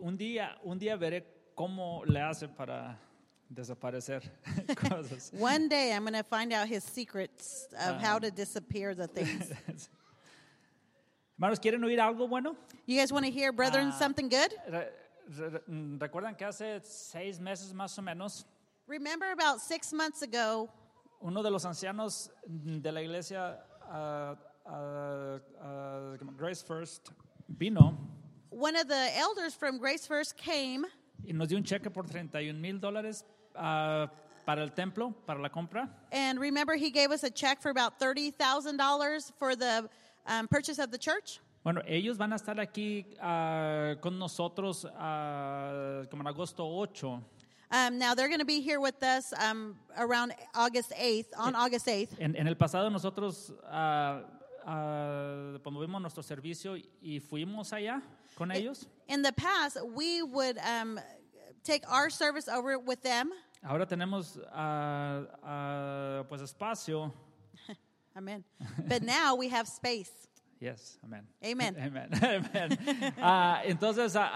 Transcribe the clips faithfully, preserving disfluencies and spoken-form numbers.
un día, un día veré cómo le hace para desaparecer cosas. One day I'm going to find out his secrets of Um, how to disappear the things. Hermanos, ¿quieren oír algo bueno? You guys want to hear, brethren, Ah. something good? Re- re- ¿Recuerdan que hace seis meses más o menos Remember about six months ago, uno de los ancianos de la iglesia, uh, uh, uh, Grace First, vino one of the elders from Grace First came y nos dio un cheque por treinta y un mil dólares uh, para el templo, para la compra? and remember he gave us a check for about thirty thousand dollars for the um, purchase of the church. Bueno, ellos van a estar aquí uh, con nosotros uh, como en agosto ocho. Um, now they're going to be here with us um, around August eighth, on August eighth. En, en el pasado nosotros uh, uh, cuando vimos nuestro servicio y fuimos allá con ellos. In the past, we would um, take our service over with them. Ahora tenemos uh, uh, pues espacio. Amen. But now we have space. Yes, amen. Amen. Amen. Amen. Ah, entonces, ah,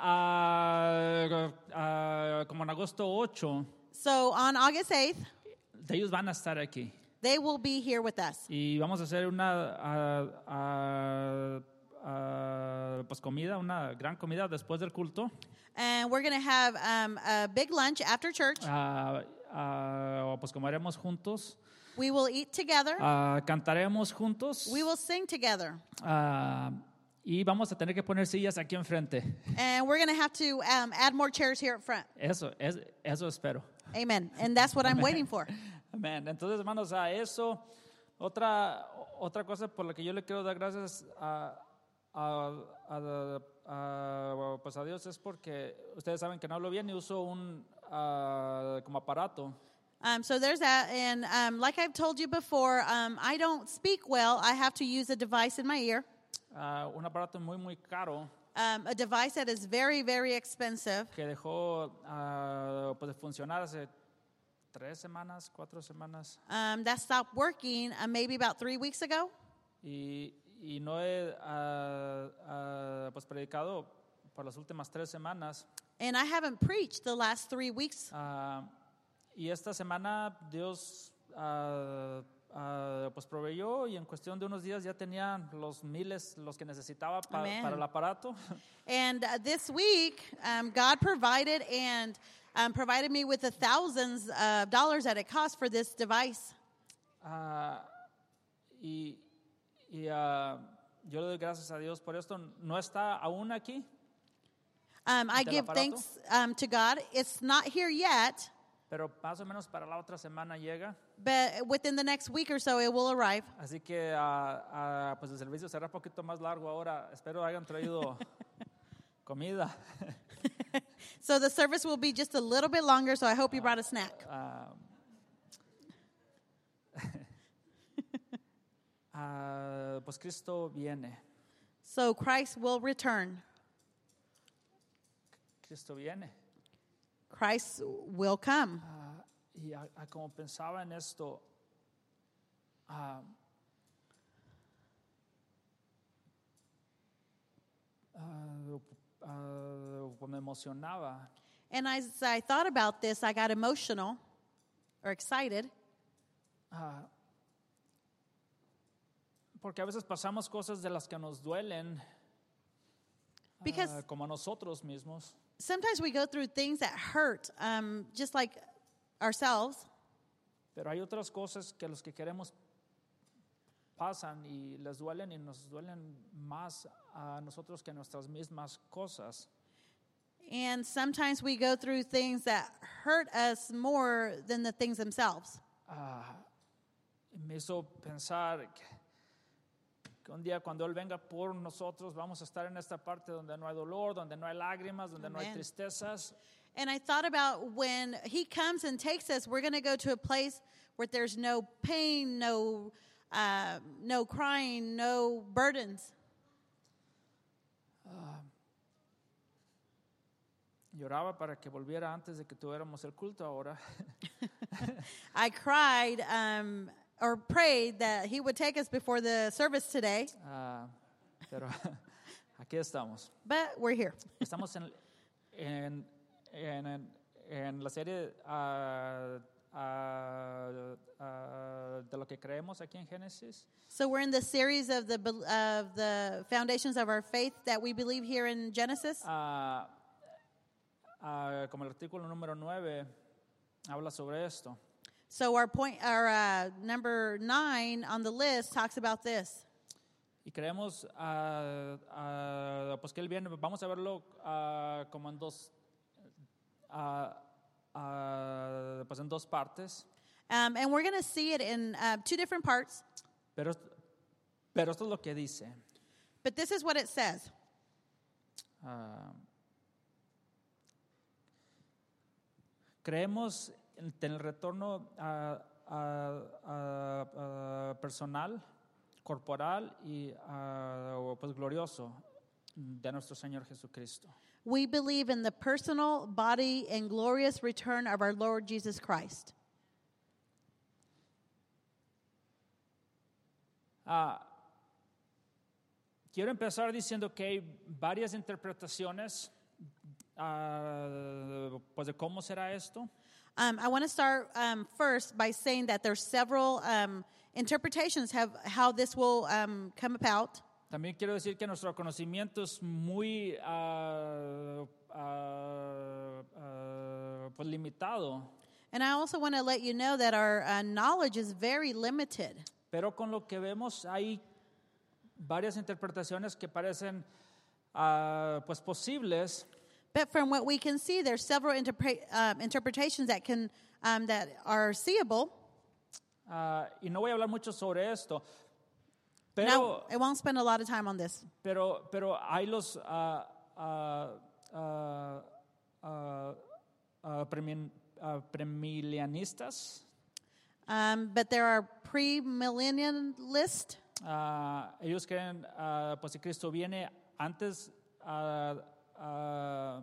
ah, ah, como en agosto ocho, So on August eighth, ellos van a estar aquí. they will be here with us. Y vamos a hacer una ah, ah, ah, pues comida, una gran comida después del culto. And we're going to have um, a big lunch after church. Ah, ah, pues comeremos juntos. We will eat together. Ah, cantaremos juntos. We will sing together. Ah, y vamos a tener que poner sillas aquí enfrente. And we're going to have to um, add more chairs here up front. Eso, es, eso espero. Amen. And that's what I'm waiting for. Amén. Entonces, hermanos, a eso, otra, otra cosa por la que yo le quiero dar gracias a, a, a, a, pues a Dios es porque ustedes saben que no hablo bien y uso un uh, como aparato. Um, so there's that. And um, like I've told you before, um, I don't speak well. I have to use a device in my ear, Uh, un aparato muy, muy caro um, a device that is very, very expensive. que dejó uh, pues de funcionar hace tres semanas, cuatro semanas. Um, that stopped working uh, maybe about three weeks ago. Y, y no he uh, uh, pues predicado por las últimas tres semanas. And I haven't preached the last three weeks. Uh, y esta semana Dios uh, uh, pues proveyó y en cuestión de unos días ya tenía los miles los que necesitaba pa- Amen. para el aparato. And uh, this week, um, God provided and um, provided me with the thousands of dollars that it cost for this device. Uh, y y uh, yo le doy gracias a Dios por esto. No está aún aquí, Um, I ¿Del give aparato? thanks um, to God. It's not here yet, pero más o menos para la otra semana llega. but within the next week or so, it will arrive. Así que uh, uh, pues el servicio será un poquito más largo ahora. Espero hayan traído comida. So the service will be just a little bit longer, so I hope you brought a snack. Uh, uh, pues Cristo viene. So Christ will return. Cristo viene. Christ will come. Uh, y a, a como pensaba en esto, uh, uh, uh, me emocionaba And as I thought about this, I got emotional or excited uh, porque a veces pasamos cosas de las que nos duelen uh, Because- como a nosotros mismos. sometimes we go through things that hurt, um, just like ourselves. Pero hay otras cosas que los que queremos pasan y les duelen y nos duelen más a nosotros que nuestras mismas cosas. And sometimes we go through things that hurt us more than the things themselves. Ah, me hizo pensar que, que un día cuando Él venga por nosotros vamos a estar en esta parte donde no hay dolor, donde no hay lágrimas, donde no hay Amen. tristezas. And I thought about when He comes and takes us, we're going to go to a place where there's no pain, no, uh, no crying, no burdens. Lloraba para que volviera antes de que tuviéramos el culto ahora. I cried um, or prayed that He would take us before the service today, Ah, pero aquí estamos. but we're here. Estamos en, en, en, en, en la serie uh, uh, uh, de lo que creemos aquí en Génesis. So we're in the series of the bel- of the foundations of our faith that we believe here in Genesis. Uh, uh, como el artículo número nueve habla sobre esto. So our point, our uh, number nine on the list talks about this. Y creemos uh, uh, pues que él viene, vamos a verlo uh, como en dos, uh, uh, pues en dos partes. Um, and we're going to see it in uh, two different parts. Pero, pero esto es lo que dice. But this is what it says. Uh, creemos en el retorno uh, uh, uh, uh, personal, corporal y uh, pues glorioso de nuestro Señor Jesucristo. We believe in the personal, body, and glorious return of our Lord Jesus Christ. Uh, quiero empezar diciendo que hay varias interpretaciones uh, pues de cómo será esto. Um, I want to start um, first by saying that there's several um, interpretations have how this will um, come about. También quiero decir que nuestro conocimiento es muy uh, uh, uh, pues limitado. And I also want to let you know that our uh, knowledge is very limited. Pero con lo que vemos hay varias interpretaciones que parecen uh, pues posibles. But from what we can see, there's several interpre- um, interpretations that can um, that are seeable. Uh, y no voy a hablar mucho sobre esto. Pero, Now, I won't spend a lot of time on this. pero, pero hay los uh, uh, uh, uh, uh, premin, uh, premilenialistas. Um, but there are pre-millennialists. Uh, ellos creen uh, pues que Cristo viene antes uh, uh,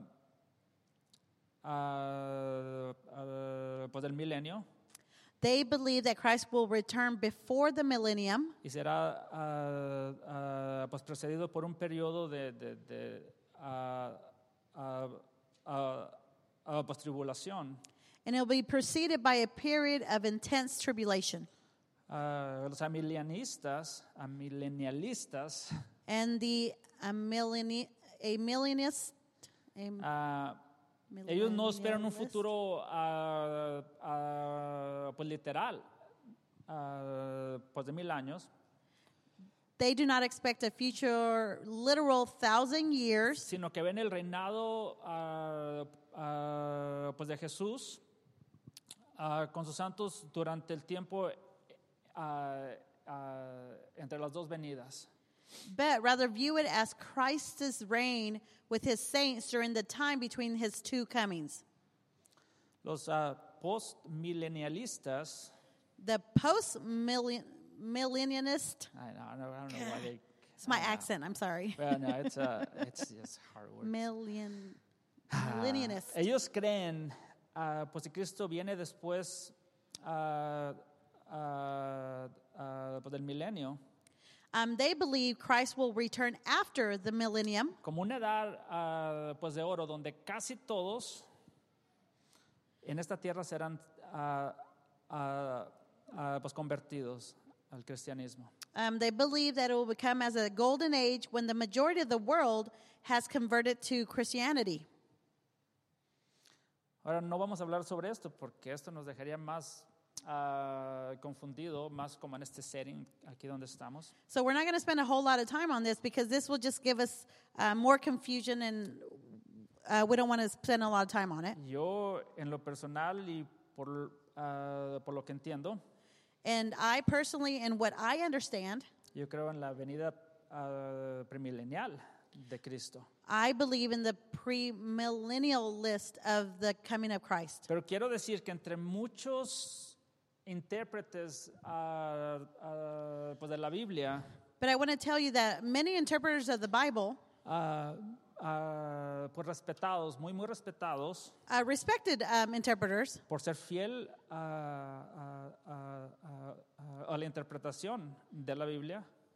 uh, uh, pues del milenio. They believe that Christ will return before the millennium. Y será uh, uh, pues precedido por un periodo de, de, de uh, uh, uh, uh, pues tribulación. And it will be preceded by a period of intense tribulation. Uh, los amilenialistas, amilenialistas And the amilleni- amillennialist, am- uh, ellos no esperan un millennialist, futuro uh, uh, pues literal, uh, pues de mil años, they do not expect a future literal thousand years, sino que ven el reinado uh, uh, pues de Jesús uh, con sus santos durante el tiempo uh, uh, entre las dos venidas. but rather view it as Christ's reign with his saints during the time between his two comings. Los uh, post-milenialistas, The post-millennialist, I don't know, I don't know why they. it's my uh, accent, I'm sorry. Well, no, it's uh, it's just hard work. Million, Ah, millennialist. ellos creen, uh, pues que Cristo viene después uh, uh, uh, pues del milenio, Um, they believe Christ will return after the millennium, como una edad uh, pues de oro, donde casi todos en esta tierra serán uh, uh, uh, pues convertidos al cristianismo. Um, they believe that it will become as a golden age when the majority of the world has converted to Christianity. Ahora no vamos a hablar sobre esto porque esto nos dejaría más uh, confundido, más como en este setting aquí donde estamos. So we're not going to spend a whole lot of time on this because this will just give us uh, more confusion, and uh, we don't want to spend a lot of time on it. Yo en lo personal y por, uh, por lo que entiendo, And I personally, and what I understand, yo creo en la venida uh, premilenial de Cristo. I believe in the pre-millennial list of the coming of Christ. Pero quiero decir que entre muchos intérpretes uh, uh, pues de la Biblia, But I want to tell you that many interpreters of the Bible, uh, uh, pues respetados, muy muy respetados, uh, respected um, interpreters, por ser fiel a, a- a- a- a la interpretación de la Biblia,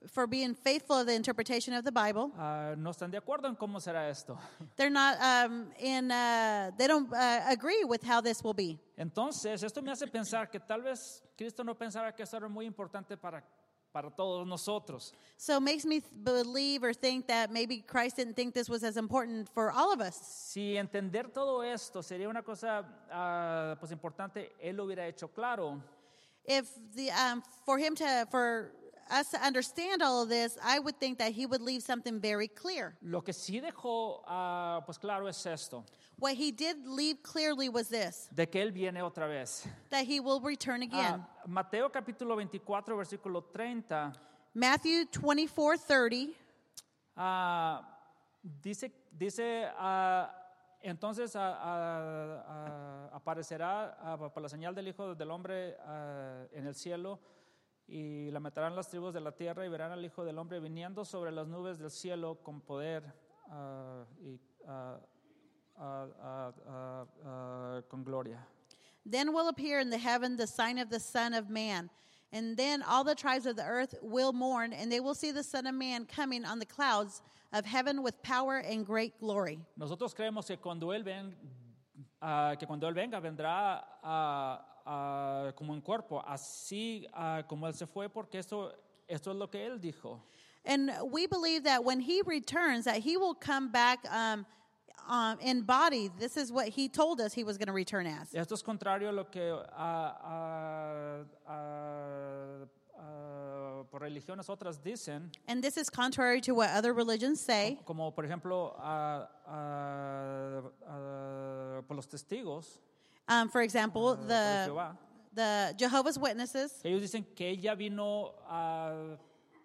for being faithful of the interpretation of the Bible. ah, no están de acuerdo en cómo será esto. They're not um, in, uh, they don't uh, agree with how this will be. Entonces, esto me hace pensar que tal vez Cristo no pensaba que esto era muy importante para, para todos nosotros. So it makes me th- believe or think that maybe Christ didn't think this was as important for all of us. Si entender todo esto sería una cosa ah, pues importante, Él lo hubiera hecho claro. If the um, for him to for us to understand all of this, I would think that he would leave something very clear. Lo que sí dejó ah, pues claro es esto, What he did leave clearly was this, de que Él viene otra vez. that he will return again. Ah, Mateo capítulo veinticuatro, versículo treinta, Matthew twenty-four thirty. ah, dice, dice ah, entonces ah, ah, ah, aparecerá ah, por la señal del Hijo del Hombre ah, en el cielo, y la meterán las tribus de la tierra y verán al Hijo del Hombre viniendo sobre las nubes del cielo con poder ah, y ah, ah, ah, ah, ah, con gloria. Then will appear in the heaven the sign of the Son of Man. And then all the tribes of the earth will mourn, and they will see the Son of Man coming on the clouds of heaven with power and great glory. Nosotros creemos que cuando Él ven, ah, que cuando Él venga vendrá ah, ah, como en cuerpo, así ah, como Él se fue, porque esto, esto es lo que Él dijo. And we believe that when he returns, that he will come back um, um, in body. This is what he told us he was going to return as. Esto es contrario a lo que ah, ah, ah, ah, por religiones otras dicen, And this is contrary to what other religions say. como por ejemplo ah, ah, ah, por los testigos Um, for example, ah, por the, Jehová. the Jehovah's Witnesses, Ellos dicen que ella vino a,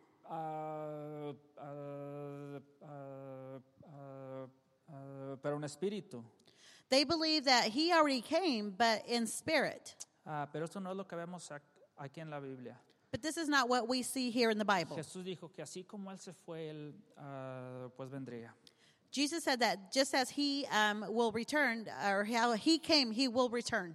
a, a, a, a, a, pero un espíritu. they believe that he already came, but in spirit. Ah, pero esto no es lo que vemos ac- aquí en la Biblia. But this is not what we see here in the Bible. Jesús dijo que así como Él se fue, Él ah, pues vendría. Jesus said that just as he um, will return, or how he came, he will return.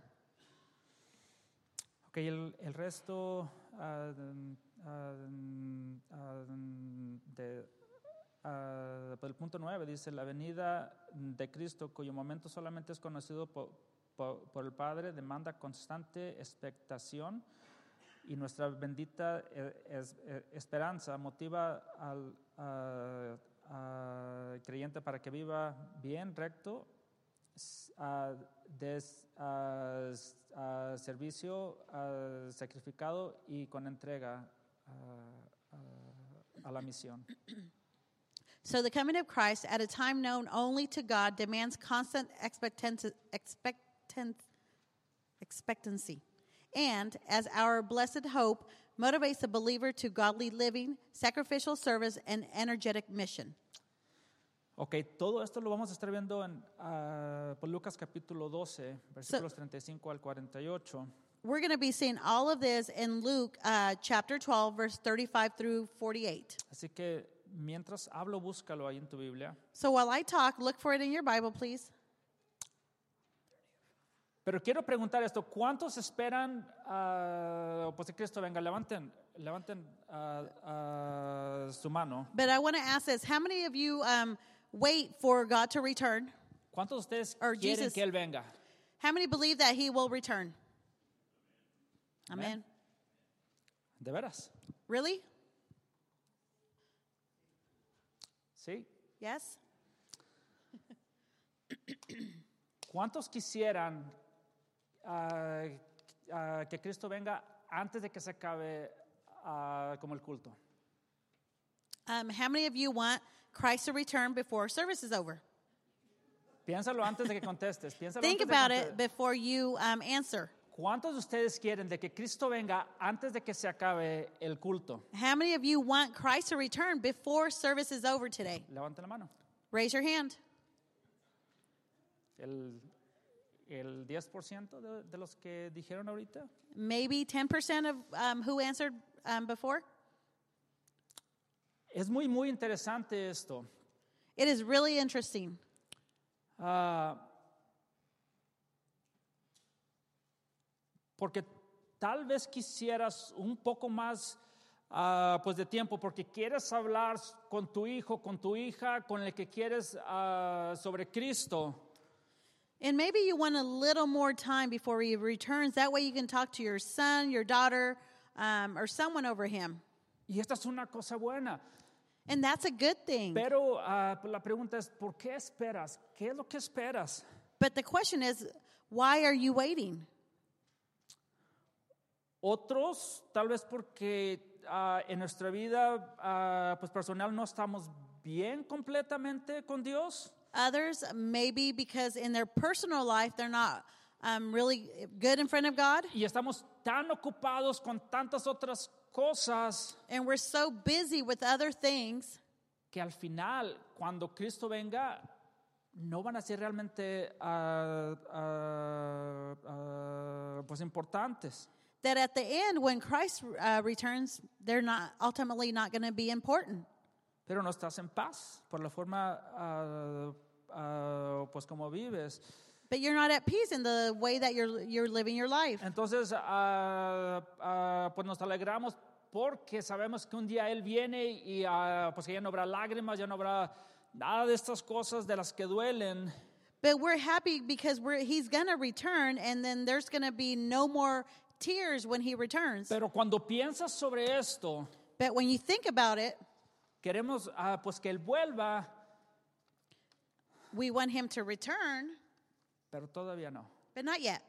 Ok, el, el resto ah, ah, ah, de, ah, pues el punto nueve dice, la venida de Cristo, cuyo momento solamente es conocido por, por, por el Padre, demanda constante expectación, y nuestra bendita eh, es- eh, esperanza motiva al ah, ah, creyente para que viva bien, recto, s- ah, des- ah, s- ah, servicio ah, sacrificado y con entrega ah, ah, a la misión. So the coming of Christ at a time known only to God demands constant expectant, expectant, expectancy. And as our blessed hope motivates the believer to godly living, sacrificial service, and energetic mission. Ok, todo esto lo vamos a estar viendo en ah, por Lucas capítulo doce, versículos treinta y cinco al cuarenta y ocho. We're going to be seeing all of this in Luke uh, chapter twelve, verse thirty-five through forty-eight. Así que mientras hablo, búscalo ahí en tu Biblia. So while I talk, look for it in your Bible, please. Pero quiero preguntar esto, ¿cuántos esperan ah, pues que Cristo venga? Levanten, levanten ah, ah, su mano. But I want to ask this. How many of you um, wait for God to return? ¿Cuántos de ustedes Or quieren Jesus. que Él venga? How many believe that he will return? Amen. Amen. ¿De veras? Really? ¿Sí? Yes? ¿Cuántos quisieran ah, ah, que Cristo venga antes de que se acabe ah, como el culto? Um, how many of you want Christ to return before service is over? Piénsalo antes de que contestes. Piénsalo Think antes de about que it before you um, answer. ¿Cuántos de ustedes quieren de que Cristo venga antes de que se acabe el culto? How many of you want Christ to return before service is over today? Levanten la mano. Raise your hand. El, el diez por ciento de, de los que dijeron ahorita. Maybe ten percent of um, who answered um, before. Es muy, muy interesante esto. It is really interesting. Ah, porque tal vez quisieras un poco más ah, pues de tiempo porque quieres hablar con tu hijo, con tu hija, con el que quieres ah, sobre Cristo. And maybe you want a little more time before he returns. That way you can talk to your son, your daughter, um, or someone over him. Y esta es una cosa buena. And that's a good thing. Pero ah, pues la pregunta es, ¿por qué esperas? ¿Qué es lo que esperas? But the question is, why are you waiting? Otros, tal vez porque ah, en nuestra vida ah, pues personal no estamos bien completamente con Dios. Others, maybe because in their personal life, they're not um, really good in front of God. Y estamos tan ocupados con tantas otras cosas And we're so busy with other things que al final, cuando Cristo venga, no van a ser realmente ah, ah, ah, pues importantes. that at the end, when Christ uh, returns, they're not ultimately not going to be important. Pero no estás en paz por la forma ah, ah, pues como vives. But you're not at peace in the way that you're you're living your life. Entonces, ah, ah, pues nos alegramos porque sabemos que un día Él viene y ah, pues que ya no habrá lágrimas, ya no habrá nada de estas cosas de las que duelen. But we're happy because we're he's going to return, and then there's going to be no more tears when he returns. Pero cuando piensas sobre esto, But when you think about it, queremos ah, pues que Él vuelva, we want him to return, pero todavía no. but not yet.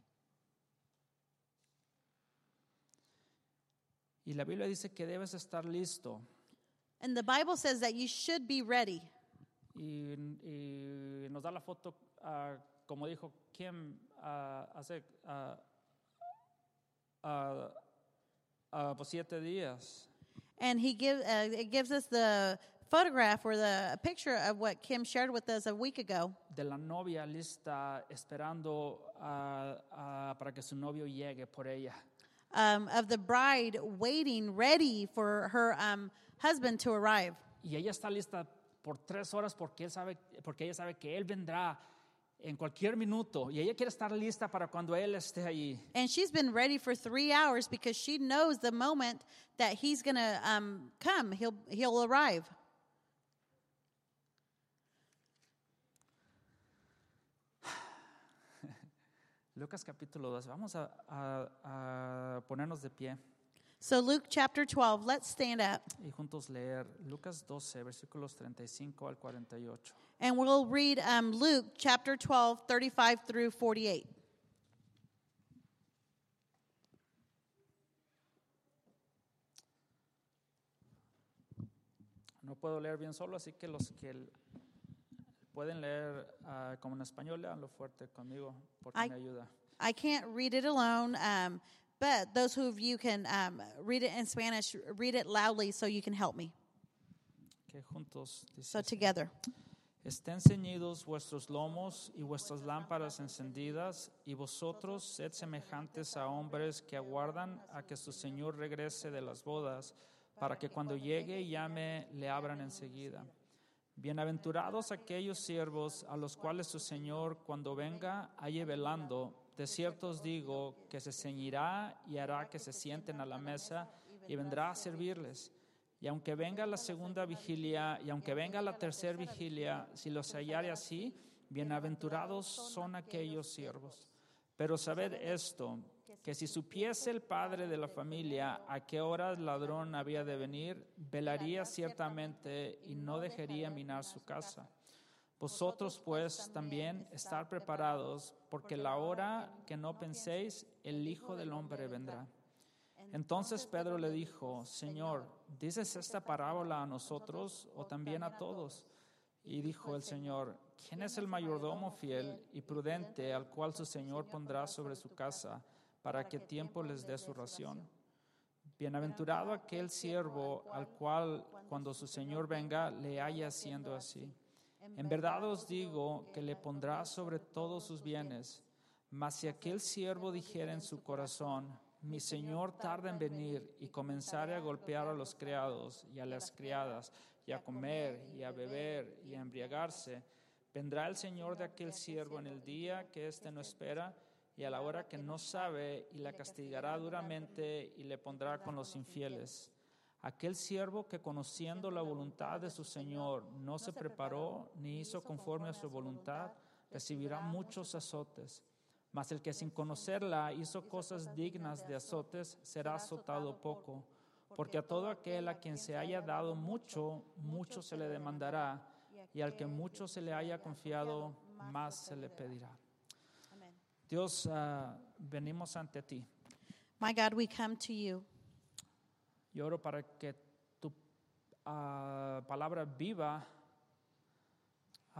Y la Biblia dice que debes estar listo. And the Bible says that you should be ready. Y, y nos da la foto, ah, como dijo Kim ah, hace ah, ah, ah, pues siete días. And he give, uh, it gives us the photograph or the picture of what Kim shared with us a week ago. De la novia lista esperando ah, ah, para que su novio llegue por ella. Um, of the bride waiting, ready for her um, husband to arrive. Y ella está lista por tres horas porque, él sabe, porque ella sabe que él vendrá en cualquier minuto. Y ella quiere estar lista para cuando él esté allí. And she's been ready for three hours because she knows the moment that he's going to um, come, he'll, he'll arrive. Lucas capítulo dos. Vamos a, a, a ponernos de pie So Luke chapter twelve, let's stand up. y juntos leer Lucas doce, versículos treinta y cinco al cuarenta y ocho. And we'll read um, Luke chapter twelve, thirty-five through forty-eight. No puedo leer bien solo, así que los que l- pueden leer ah, como en español, leanlo fuerte conmigo porque I- me ayuda. I can't read it alone, um, but those who of you can um, read it in Spanish, read it loudly so you can help me. Que juntos dice So así. together. Estén ceñidos vuestros lomos y vuestras lámparas encendidas, y vosotros sed semejantes a hombres que aguardan a que su Señor regrese de las bodas, para que cuando llegue y llame, le abran enseguida. Bienaventurados aquellos siervos a los cuales su Señor, cuando venga, halle velando. De cierto os digo que se ceñirá y hará que se sienten a la mesa y vendrá a servirles. Y aunque venga la segunda vigilia y aunque venga la tercera vigilia, si los hallare así, bienaventurados son aquellos siervos. Pero sabed esto, que si supiese el padre de la familia a qué hora el ladrón había de venir, velaría ciertamente y no dejaría minar su casa. Vosotros pues también estar preparados, porque la hora que no penséis, el Hijo del Hombre vendrá. Entonces Pedro le dijo: Señor, ¿dices esta parábola a nosotros o también a todos? Y dijo el Señor: ¿Quién es el mayordomo fiel y prudente al cual su Señor pondrá sobre su casa, para que tiempo les dé su ración? Bienaventurado aquel siervo al cual, cuando su Señor venga, le haya haciendo así. En verdad os digo que le pondrá sobre todos sus bienes. Mas si aquel siervo dijera en su corazón: mi Señor tarda en venir, y comenzare a golpear a los criados y a las criadas, y a comer y a beber y a embriagarse, vendrá el Señor de aquel siervo en el día que éste no espera y a la hora que no sabe, y la castigará duramente y le pondrá con los infieles. Aquel siervo que conociendo la voluntad de su Señor no se preparó ni hizo conforme a su voluntad, recibirá muchos azotes. Mas el que sin conocerla hizo cosas dignas de azotes, será azotado poco. Porque a todo aquel a quien se haya dado mucho, mucho se le demandará, y al que mucho se le haya confiado, más se le pedirá. Amen. Dios, uh, venimos ante ti. My God, we come to you. Yo oro para que tu uh, palabra viva uh,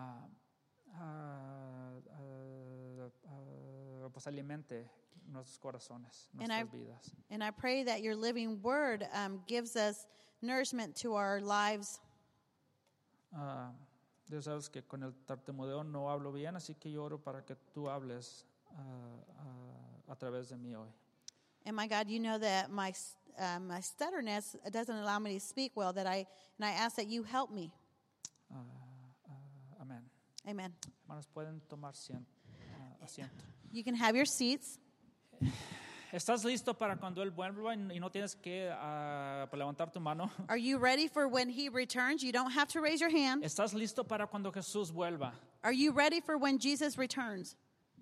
uh, uh, uh, pues alimente nuestros corazones, And nuestras I- vidas. And I pray that your living word um, gives us nourishment to our lives. Uh, Dios, sabes que con el tartamudeo no hablo bien, así que yo oro para que tú hables uh, uh, a través de mí hoy. And my God, you know that my uh, my stutterness doesn't allow me to speak well. That I and I ask that you help me. Uh, uh, amén. Amen. Hermanos, pueden tomar cien- uh, asiento. You can have your seats. ¿Estás listo para cuando Él vuelva y no tienes que uh, para levantar tu mano? Are you ready for when he returns? You don't have to raise your hand. ¿Estás listo para cuando Jesús vuelva? Are you ready for when Jesus returns?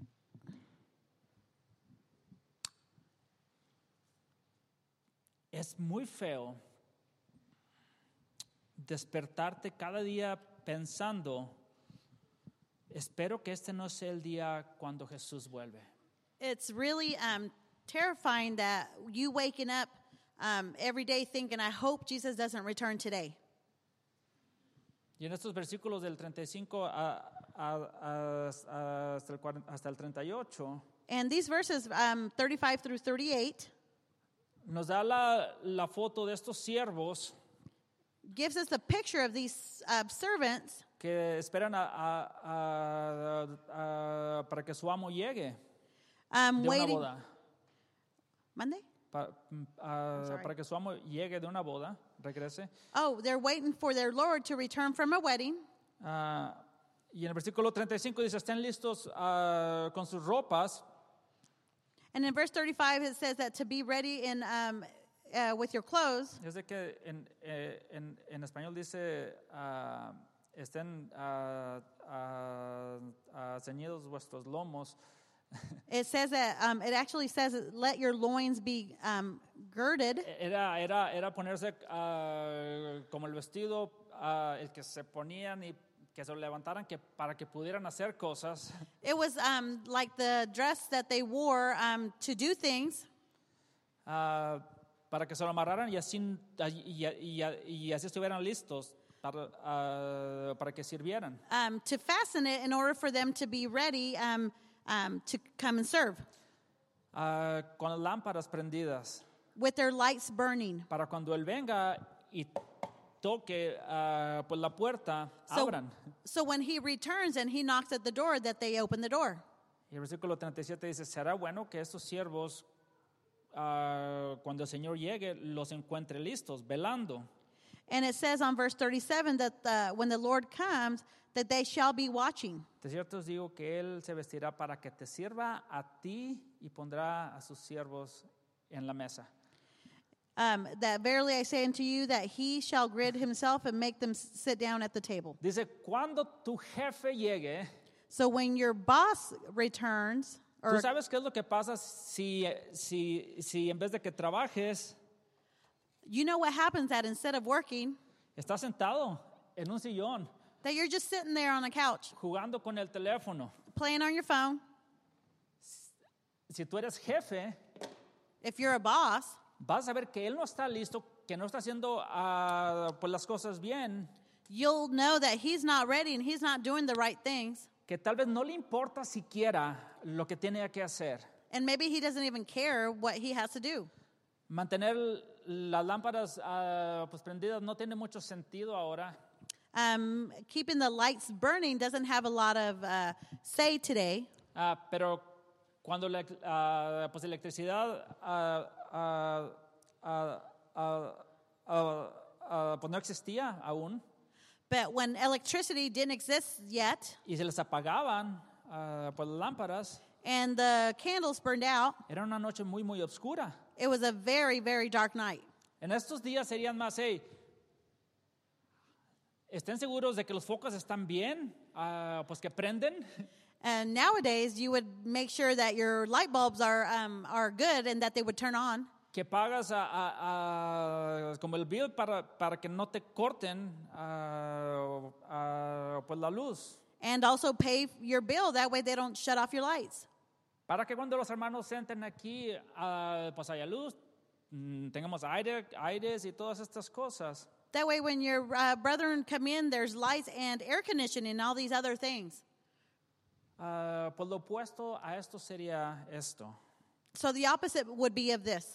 Es muy feo despertarte cada día pensando, espero que este no sea el día cuando Jesús vuelve. It's really um, terrifying that you waking up um, every day thinking, I hope Jesus doesn't return today. Y en estos versículos del treinta y cinco a- a- a- a- hasta, el cuarenta, hasta el treinta y ocho, And these verses, um, thirty-five through thirty-eight, nos da la, la foto de estos siervos gives us the picture of these uh, servants que esperan a- a- a- a- para que su amo llegue um, de una waiting. boda. Monday? Pa- a- sorry. para que su amo llegue de una boda, regrese. Oh, they're waiting for their Lord to return from a wedding. Ah, y en el versículo treinta y cinco dice, estén listos ah, con sus ropas. And in verse thirty-five, it says that to be ready in um, uh, with your clothes. Es de que en, eh, en, en español dice, ah, estén ah, ah, ah, ceñidos vuestros lomos. It says that, um, it actually says, let your loins be um, girded. Era, era, era ponerse ah, como el vestido, ah, el que se ponían y que se lo levantaran que, para que pudieran hacer cosas. It was um, like the dress that they wore um, to do things. Ah, para que se lo amarraran y así, y, y- y así estuvieran listos para, ah, para que sirvieran. Um, to fasten it in order for them to be ready um, um, to come and serve Ah, con las lámparas prendidas with their lights burning. para cuando Él venga y toque ah, pues la puerta, So, abran. so when he returns and he knocks at the door, that they open the door. Y el versículo treinta y siete dice, será bueno que estos siervos ah, cuando el Señor llegue los encuentre listos, velando. And it says on verse thirty-seven that uh, when the Lord comes, that they shall be watching. De cierto os digo que Él se vestirá para que te sirva a ti y pondrá a sus siervos en la mesa. Um, that verily I say unto you that he shall gird himself and make them s- sit down at the table. Dice, cuando tu jefe llegue, So when your boss returns, ¿tú or sabes qué es lo que pasa si, si, si en vez de que trabajes, you know what happens that instead of working, estás sentado en un sillón that you're just sitting there on a couch jugando con el teléfono? playing on your phone? Si tú eres jefe, If you're a boss, vas a ver que él no está listo, que no está haciendo ah, pues las cosas bien, you'll know that he's not ready and he's not doing the right things. que tal vez no le importa siquiera lo que tiene que hacer. And maybe he doesn't even care what he has to do. Mantener las lámparas ah, pues prendidas no tiene mucho sentido ahora, Um, keeping the lights burning doesn't have a lot of uh, say today. ah, pero cuando la ah, pues electricidad ah, ah, ah, ah, ah, ah, pues no existía aún But when electricity didn't exist yet y se les apagaban ah, pues las lámparas, and the candles burned out, era una noche muy muy oscura. it was a very, very dark night. En estos días serían más, hey, estén seguros de que los focos están bien, uh, pues que prenden. And nowadays, you would make sure that your light bulbs are um, are good and that they would turn on. Que pagas a, a, a, como el bill para, para que no te corten uh, uh, pues la luz. And also pay your bill. That way they don't shut off your lights. Para que cuando los hermanos entren aquí, uh, pues haya luz, mm, tengamos aire, aires y todas estas cosas. That way when your uh, brethren come in, there's lights and air conditioning and all these other things. Uh, pues lo opuesto a esto sería esto. So the opposite would be of this.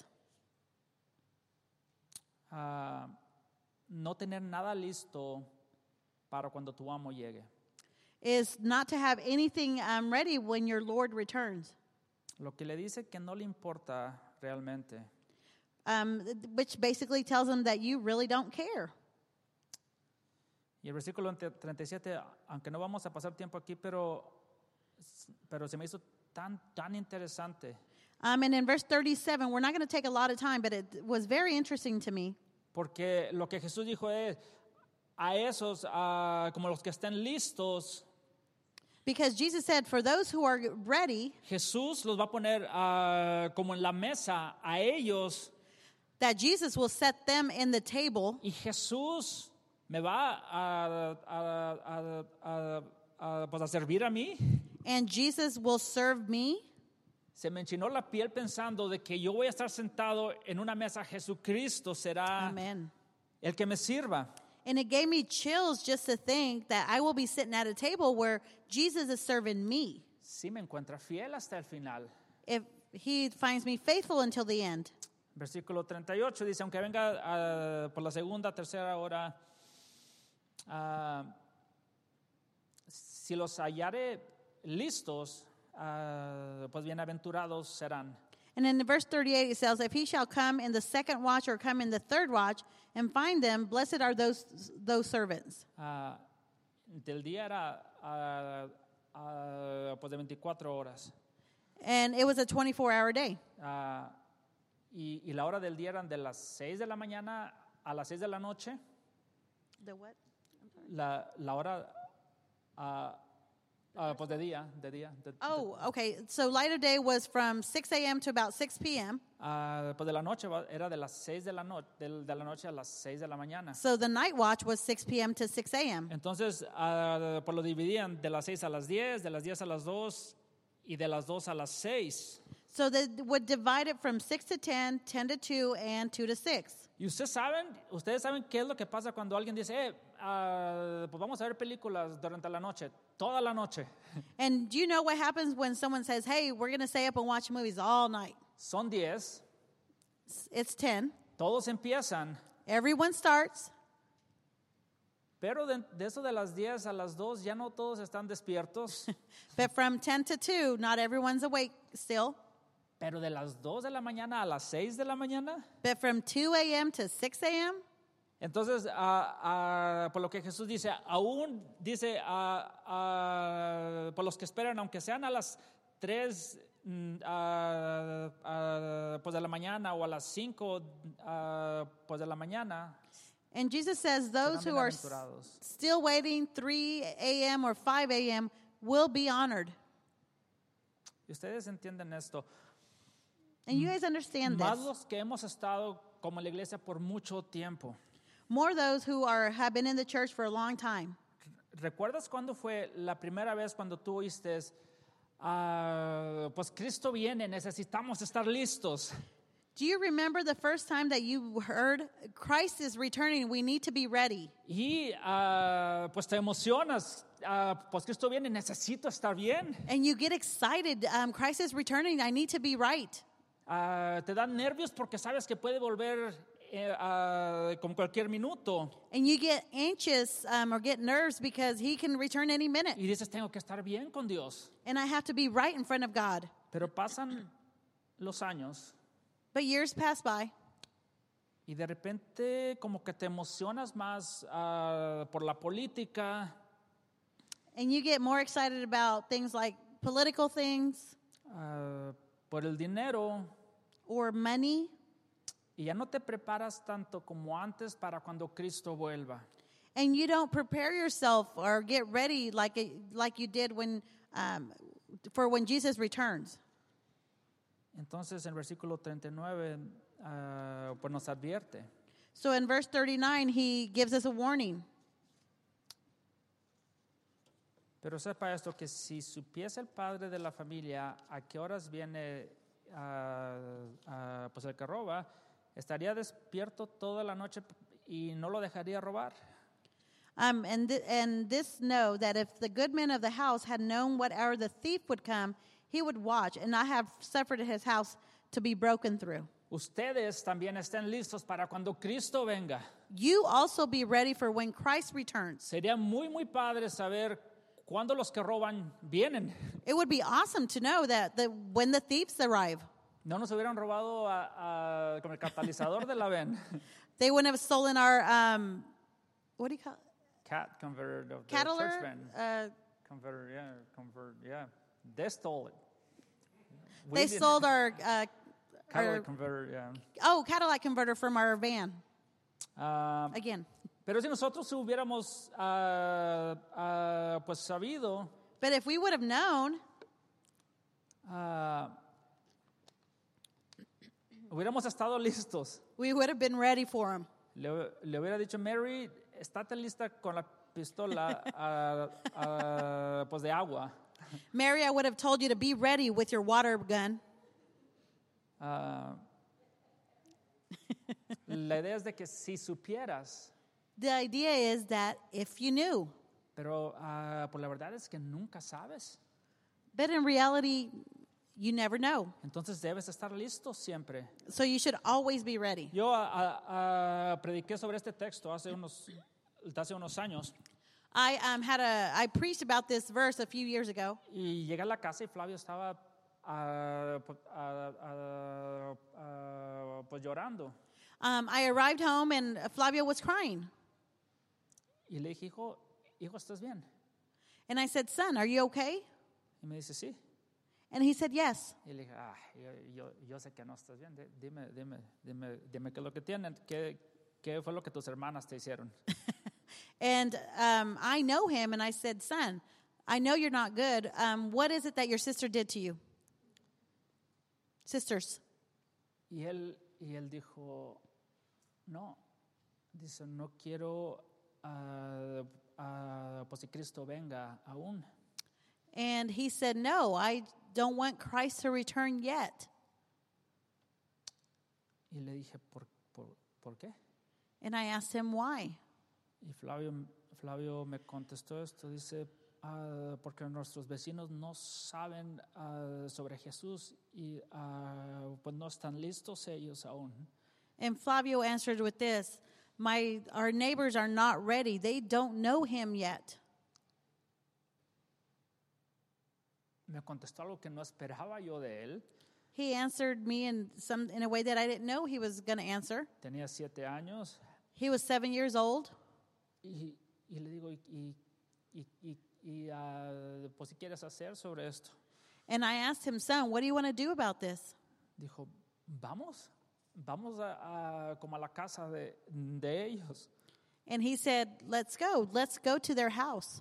Uh, no tener nada listo para cuando tu amo llegue. Is not to have anything um, ready when your Lord returns. Lo que le dice que no le importa realmente. Um, which basically tells them that you really don't care. Y el versículo treinta y siete, aunque no vamos a pasar tiempo aquí, pero, pero se me hizo tan, tan interesante. Um, and in verse thirty-seven, we're not going to take a lot of time, but it was very interesting to me. Porque lo que Jesús dijo es, a esos, uh, como los que estén listos, Because Jesus said, for those who are ready, Jesús los va a poner uh, como en la mesa a ellos, that Jesus will set them in the table, y Jesús me va a, a, a, a, a, pues a servir a mí. and Jesus will serve me. Se me enchinó la piel pensando de que yo voy a estar sentado en una mesa, Jesucristo será Amen. el que me sirva. And it gave me chills just to think that I will be sitting at a table where Jesus is serving me. Sí me encuentra fiel hasta el final. If he finds me faithful until the end. Versículo treinta y ocho dice, aunque venga uh, por la segunda, tercera hora, uh, si los hallare listos, uh, pues bienaventurados serán. And in the verse thirty-eight it says, if he shall come in the second watch or come in the third watch and find them, blessed are those those servants. Uh, del día era uh, uh, pues de veinticuatro horas. And it was a twenty-four hour day. Uh, y, y la hora del día eran de las seis de la mañana a las seis de la noche. The what? La, la hora uh, uh, pues de día, de día. De, Oh, okay. So light of day was from six a.m. to about six p.m. Uh, pues de la noche va- era de las seis de la, no, de, de la noche a las seis de la mañana. So the night watch was six p.m. to six a.m. Entonces, uh, pues lo dividían de las seis a las diez, de las diez a las dos y de las dos a las seis. So they would divide it from six to ten, ten to two, and two to six. Y ustedes saben, ustedes saben qué es lo que pasa cuando alguien dice, eh, uh, pues vamos a ver películas durante la noche, toda la noche. And do you know what happens when someone says, hey, we're going to stay up and watch movies all night? Son diez, It's ten. todos empiezan, Everyone starts. pero de, de eso de las diez a las dos ya no todos están despiertos, But from ten to two, not everyone's awake still. pero de las dos de la mañana a las seis de la mañana. But from two a.m. to six a.m., Entonces, ah, ah, por lo que Jesús dice, aún dice, ah, ah, por los que esperan, aunque sean a las tres mm, ah, ah, pues de la mañana o a las cinco ah, pues de la mañana, and Jesus says those serán who are s- bienaventurados. still waiting three a.m. or five a.m. will be honored. Y ustedes entienden esto. And you guys understand Más this. los que hemos estado como la iglesia por mucho tiempo. More those who are have been in the church for a long time. ¿Recuerdas cuándo fue la primera vez cuando tú oíste, ah, pues Cristo viene, necesitamos estar listos? Do you remember the first time that you heard Christ is returning? We need to be ready. Y ah, pues te emocionas, ah, pues Cristo viene, necesito estar bien. And you get excited. Um, Christ is returning. I need to be right. Ah, te dan nervios porque sabes que puede volver eh, ah, con cualquier minuto. And you get anxious um, or get nerves because he can return any minute. Y dices, tengo que estar bien con Dios. And I have to be right in front of God. Pero pasan los años But years pass by. y de repente como que te emocionas más ah, por la política, And you get more excited about things like political things ah, por el dinero, or money. Y ya no te preparas tanto como antes para cuando Cristo vuelva. And you don't prepare yourself or get ready like it, like you did when um, for when Jesus returns. Entonces, en versículo treinta y nueve, uh, pues nos advierte. So in verse thirty-nine, he gives us a warning. Pero sepa esto, que si supiese el padre de la familia a qué horas viene uh, uh, pues el que roba, estaría despierto toda la noche y no lo dejaría robar. Um, and, th- and this know that if the good man of the house had known what hour the thief would come, he would watch and not have suffered his house to be broken through. Ustedes también estén listos para cuando Cristo venga. You also be ready for when Christ returns. Sería muy, muy padre saber cuándo los que roban vienen. It would be awesome to know that the, when the thieves arrive, No nos hubieran robado a, a, con el catalizador de la ven. they wouldn't have stolen our, um, what do you call it? Cat converter of the Catalyst? church van. Uh, Converter, yeah, convert, yeah. They stole it. We they didn't. stole our, uh, Catalytic our, converter, yeah. oh, Cadillac converter from our van. Ah, Again. pero si nosotros hubiéramos ah, ah, pues sabido, But if we would have known, ah, hubiéramos estado listos. we would have been ready for him. Le, le hubiera dicho, Mary, estate lista con la pistola ah, ah, pues de agua. Mary, I would have told you to be ready with your water gun. Ah, la idea es de que si supieras, The idea is that if you knew, pero ah, pues la verdad es que nunca sabes. but in reality, you never know. Entonces debes estar listo siempre. So you should always be ready. Yo ah, ah, prediqué sobre este texto hace unos, hace unos años I um, had a I preached about this verse a few years ago, y llegué a la casa y Flavio estaba ah, pu- ah, ah, ah, pues llorando. um, I arrived home and Flavio was crying, Y le dije, hijo, hijo, ¿estás bien? and I said, "Son, are you okay?" Y me dice, sí. And he said, "Yes." Y le dije, ah, yo, yo, yo sé que no estás bien. Di- Dime, dime, dime, dime qué es lo que tienen. ¿Qué, qué fue lo que tus hermanas te hicieron? And um, I know him, and I said, "Son, I know you're not good. Um, what is it that your sister did to you?" Sisters. Y él, y él dijo, no, dice, no quiero, ah, ah, pues si Cristo venga aún. And he said, "No, I don't want Christ to return yet." Y le dije, ¿por, por, ¿por qué? And I asked him why. Y Flavio, Flavio me contestó esto, dice, ah, porque nuestros vecinos no saben ah, sobre Jesús y ah, pues no están listos ellos aún. And Flavio answered with this, "My our neighbors are not ready. They don't know him yet." Me contestó algo que no esperaba yo de él. He answered me in some in a way that I didn't know he was going to answer. Tenía siete años He was seven years old, y, y le digo, ¿y, y, y, y ah, pues qué quieres hacer sobre esto? and I asked him, "Son, what do you want to do about this?" Dijo, vamos, vamos a, a como a la casa de, de ellos. And he said, "Let's go. Let's go to their house."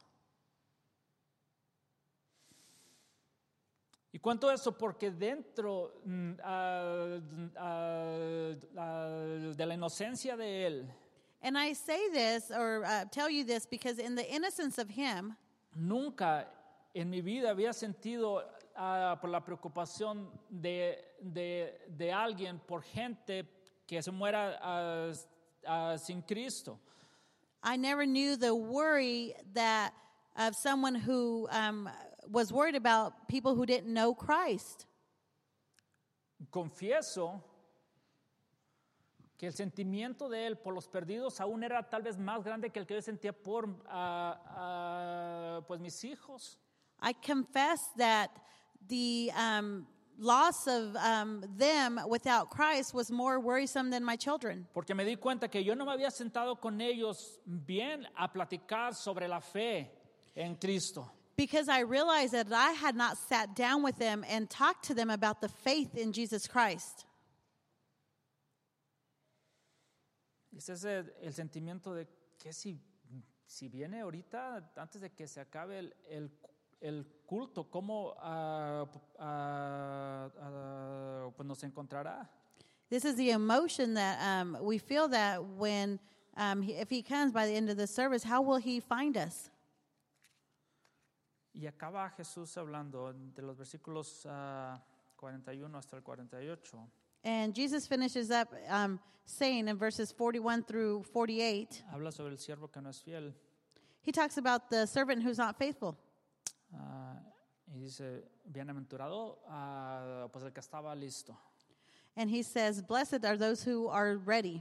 Y cuento eso porque dentro mm, ah, ah, ah, de la inocencia de él, And I say this or uh, tell you this because in the innocence of him, nunca en mi vida había sentido ah, por la preocupación de, de, de alguien por gente que se muera ah, ah, sin Cristo. I never knew the worry that of someone who um, was worried about people who didn't know Christ. Confieso que el sentimiento de él por los perdidos aún era tal vez más grande que el que yo sentía por ah, ah, pues mis hijos. I confess that the um, loss of um, them without Christ was more worrisome than my children. Porque me di cuenta que yo no me había sentado con ellos bien a platicar sobre la fe en Cristo. Because I realized that I had not sat down with them and talked to them about the faith in Jesus Christ. Ese es el, el sentimiento de que si, si viene ahorita, antes de que se acabe el, el, el culto, ¿cómo ah, ah, ah, pues nos encontrará? This is the emotion that um, we feel that when, um, he, if he comes by the end of the service, how will he find us? Y acaba Jesús hablando de los versículos uh, cuarenta y uno hasta el cuarenta y ocho. And Jesus finishes up um, saying in verses forty-one through forty-eight, Habla sobre el siervo que no es fiel. he talks about the servant who's not faithful. Uh, y dice, bienaventurado, uh, pues el que estaba listo. And he says, blessed are those who are ready.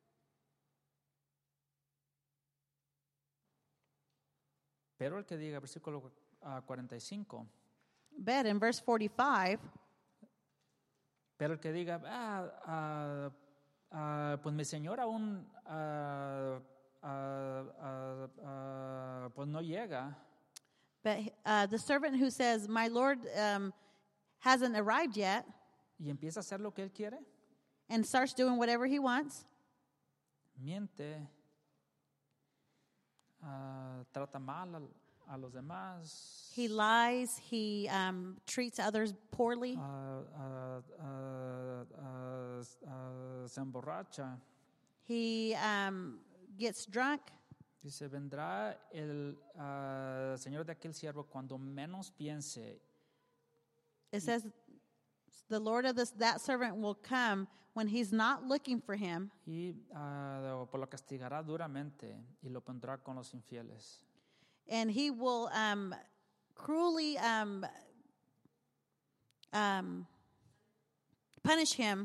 Pero el que diga, versículo uh, cuarenta y cinco, But in verse forty-five, pero el que diga, ah, ah, ah, pues mi señor aún ah, ah, ah, ah, pues no llega, but uh, the servant who says, my Lord um, hasn't arrived yet, y empieza a hacer lo que él quiere, and starts doing whatever he wants, miente, ah, trata mal a, a los demás, he lies, he um, treats others poorly, ah, ah, ah, ah, ah, se emborracha. he um, gets drunk. Dice, vendrá el ah, señor de aquel siervo cuando menos piense. It says, the Lord of this, that servant will come when he's not looking for him, Y uh, pues lo castigará duramente y lo pondrá con los infieles. and he will um, cruelly um, um, punish him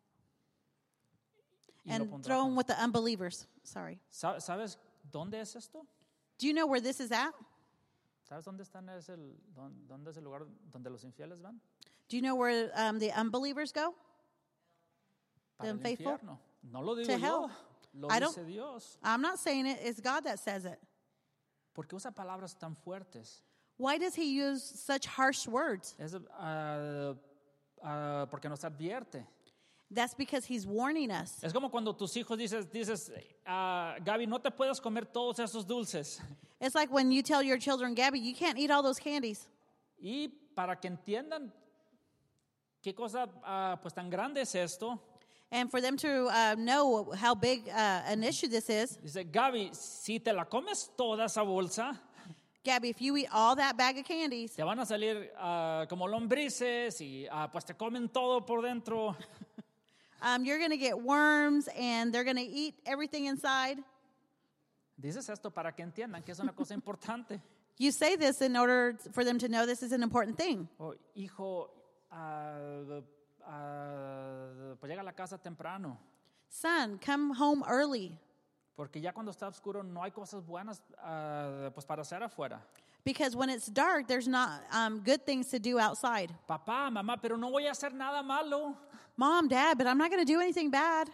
Y lo and pondrá throw him con- with the unbelievers. Sorry. Sa- ¿Sabes dónde es esto? Do you know where this is at? ¿Sabes dónde están es el dónde, dónde es el lugar donde los infieles van? Do you know where um, the unbelievers go? Para el unfaithful? infierno. No lo digo To yo, hell. lo I don't- dice Dios. I'm not saying it, it's God that says it. Porque usa palabras tan fuertes. Why does he use such harsh words? Es ah, ah, porque nos advierte. That's because he's warning us. Es como cuando tus hijos dices, dices, ah, Gaby, no te puedes comer todos esos dulces. It's like when you tell your children, Gabby, you can't eat all those candies. Y para que entiendan qué cosa ah, pues tan grande es esto, And for them to uh, know how big uh, an issue this is, dice, Gaby, si te la comes toda esa bolsa, Gabby, if you eat all that bag of candies, te van a salir ah, como lombrices y ah, pues te comen todo por dentro. um, you're going to get worms and they're going to eat everything inside. Dices esto para que entiendan que es una cosa importante. You say this in order for them to know this is an important thing. Oh, hijo, ah, ah, pues llega a la casa temprano, Son, come home early porque ya cuando está oscuro no hay cosas buenas ah, pues para hacer afuera. because when it's dark, there's not um, good things to do outside. Papá, mamá, pero no voy a hacer nada malo. Mom, Dad, but I'm not going to do anything bad.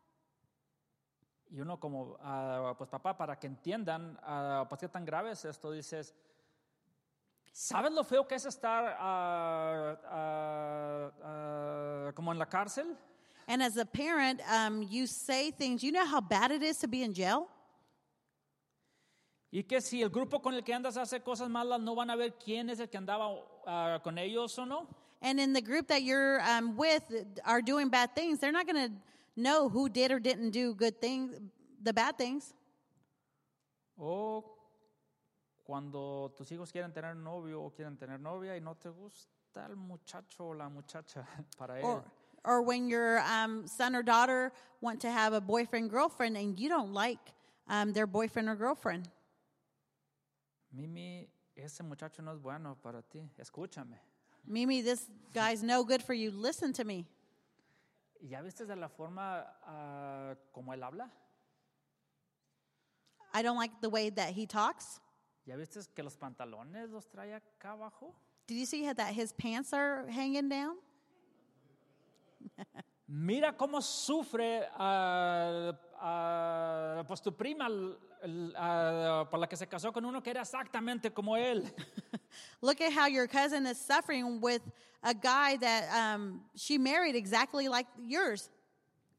Y uno como, ah, pues papá, para que entiendan, ah, pues qué tan grave es esto, dices, ¿sabes lo feo que es estar ah, ah, ah, como en la cárcel? And as a parent, um, you say things, you know how bad it is to be in jail? Y que si el grupo con el que andas hace cosas malas, no van a ver quién es el que andaba ah, con ellos o no. And in the group that you're um, with are doing bad things, they're not going to know who did or didn't do good things, the bad things. O cuando tus hijos quieren tener novio o quieren tener novia y no te gusta el muchacho o la muchacha para él. Or, or when your um, son or daughter want to have a boyfriend, girlfriend, and you don't like um, their boyfriend or girlfriend. Mimi, ese muchacho no es bueno para ti, escúchame. Mimi, this guy's no good for you. Listen to me. ¿Y ya viste de la forma ah, como él habla? I don't like the way that he talks. ¿Ya viste que los pantalones los trae acá abajo? Did you see how that his pants are hanging down? Mira cómo sufre ah, ah, pues tu prima ah, por la que se casó con uno que era exactamente como él. Look at how your cousin is suffering with a guy that um, she married exactly like yours.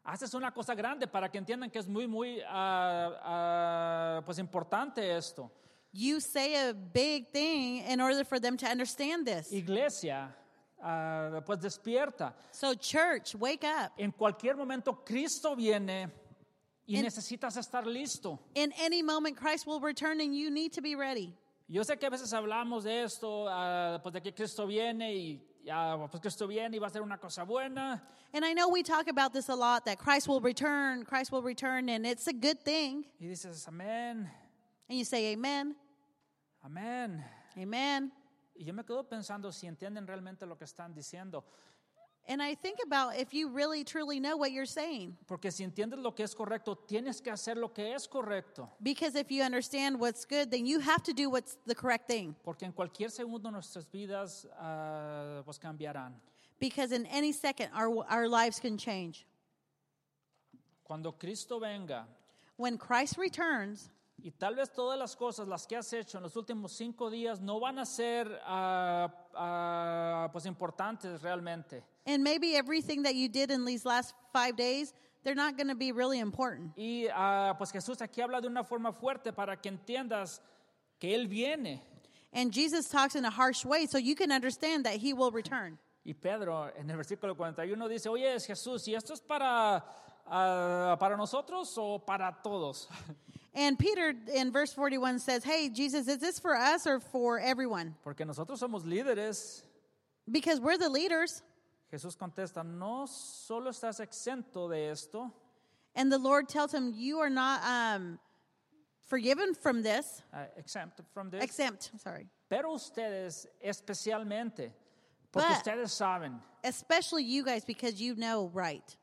haces una cosa grande para que entiendan que es muy, muy ah, ah, pues importante esto. You say a big thing in order for them to understand this. Iglesia, ah, pues despierta. So church, wake up. En cualquier momento Cristo viene y En- necesitas estar listo. In any moment, Christ will return and you need to be ready. Yo sé que a veces hablamos de esto, ah, pues de que Cristo viene y ya, pues Cristo viene y va a ser una cosa buena. And I know we talk about this a lot, that Christ will return, Christ will return, and it's a good thing. Y dices, amén, And you say, amen, amén. amen. Y yo me quedo pensando si entienden realmente lo que están diciendo. And I think about if you really, truly know what you're saying. Porque si entiendes lo que es correcto, tienes que hacer lo que es correcto. Because if you understand what's good, then you have to do what's the correct thing. Porque en cualquier segundo nuestras vidas ah, pues cambiarán. Because in any second, our, our lives can change. Cuando Cristo venga, When Christ returns, y tal vez todas las cosas, las que has hecho en los últimos cinco días, no van a ser ah, ah, pues importantes realmente. and maybe everything that you did in these last five days, they're not going to be really important. Y ah, pues Jesús aquí habla de una forma fuerte para que entiendas que Él viene. And Jesus talks in a harsh way so you can understand that he will return. Y Pedro en el versículo cuarenta y uno dice, oye, Jesús, ¿y esto es para, ah, para nosotros o para todos? And Peter in verse forty-one says, hey, Jesus, is this for us or for everyone? Porque nosotros somos líderes. Because we're the leaders. Jesús contesta, no solo estás exento de esto, And the Lord tells him, you are not um, forgiven from this, uh, exempt from this, exempt, sorry, pero ustedes especialmente, porque But- ustedes saben. especially you guys because you know right.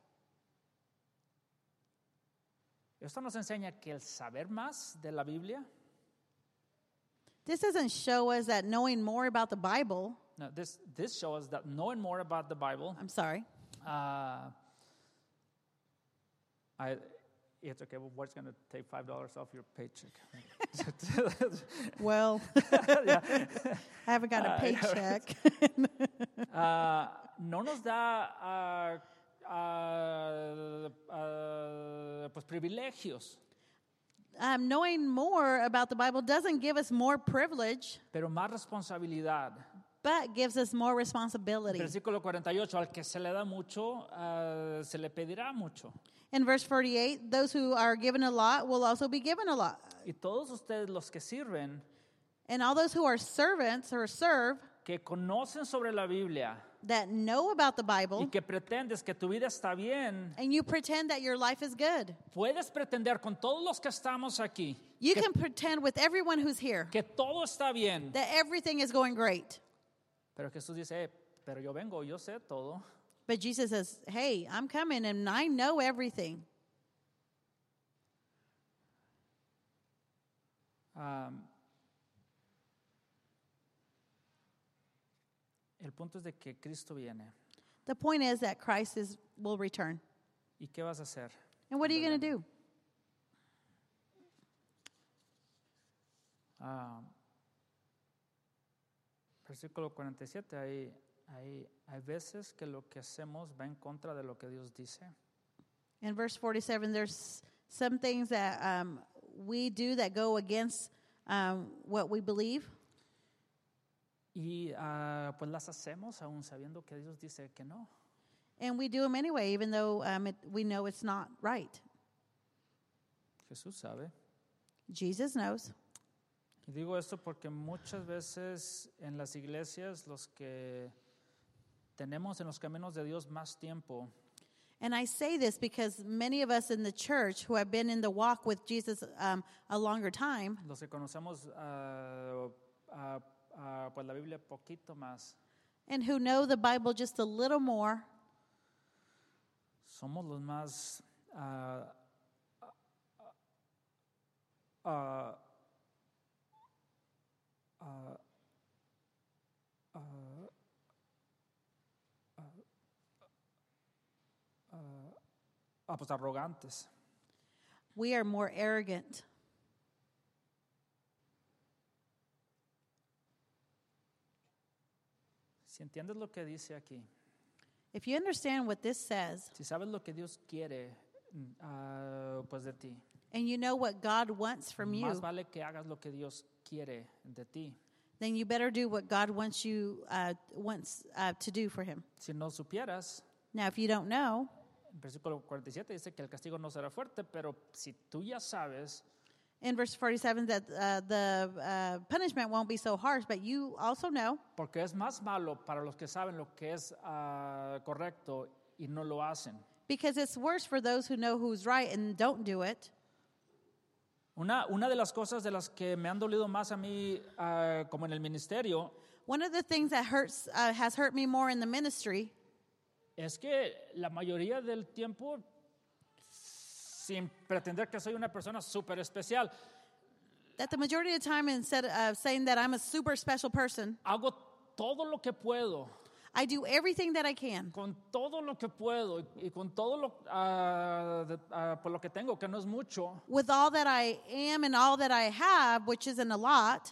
Esto nos enseña que el saber más de la Biblia, This doesn't show us that knowing more about the Bible, no, this, this shows that knowing more about the Bible, I'm sorry, uh, I, it's okay, well, what's going to take five dollars off your paycheck? well, I haven't got a Uh, paycheck. Uh, no nos da uh, uh, uh, pues privilegios, um, knowing more about the Bible doesn't give us more privilege, pero más responsabilidad. but gives us more responsibility. Versículo cuarenta y ocho, al que se le da mucho, uh, se le pedirá mucho. In verse forty-eight, those who are given a lot will also be given a lot. Y todos ustedes los que sirven, And all those who are servants or serve que conocen sobre la Biblia that know about the y Bible, que pretendes que tu vida está bien, and you pretend that your life is good. puedes pretender con todos los que estamos aquí You que, can pretend with everyone who's here que todo está bien. that everything is going great. Pero Jesús dice, eh, pero yo vengo, yo sé todo. But Jesus says, hey, I'm coming and I know everything. Um, el punto es de que Cristo viene. The point is that Christ is, will return. ¿Y qué vas a hacer? And what are you going to do? Um, versículo cuarenta y siete, hay, hay, hay veces que lo que hacemos va en contra de lo que Dios dice. In verse forty-seven, there's some things that um, we do that go against um, what we believe. Y ah, pues las hacemos aún sabiendo que Dios dice que no. And we do them anyway, even though um, it, we know it's not right. Jesús sabe. Jesus knows. Y digo esto porque muchas veces en las iglesias los que tenemos en los caminos de Dios más tiempo, And I say this because many of us in the church who have been in the walk with Jesus um, a longer time, los que conocemos ah, ah, ah, pues la Biblia poquito más, and who know the Bible just a little more, somos los más ah, ah, ah, ah, ah, pues arrogantes. we are more arrogant. Si entiendes lo que dice aquí, If you understand what this says, si sabes lo que Dios quiere ah, pues de ti, and you know what God wants from you, más vale que hagas lo que Dios quiere de ti. then you better do what God wants you uh, wants uh, to do for him. Si no supieras, Now, if you don't know, en versículo cuarenta y siete dice que el castigo no será fuerte, pero si tú ya sabes, in verse forty-seven, that uh, the uh, punishment won't be so harsh, but you also know, porque es más malo para los que saben lo que es ah, correcto y no lo hacen. because it's worse for those who know who's right and don't do it. Una, una de las cosas de las que me han dolido más a mí, ah, como en el ministerio, One of the things that hurts uh, has hurt me more in the ministry es que la mayoría del tiempo, sin pretender que soy una persona súper especial, that the majority of the time, instead of saying that I'm a super special person, hago todo lo que puedo, I do everything that I can con todo lo que puedo y, y con todo lo, ah, de- ah, por lo que tengo, que no es mucho, with all that I am and all that I have, which isn't a lot.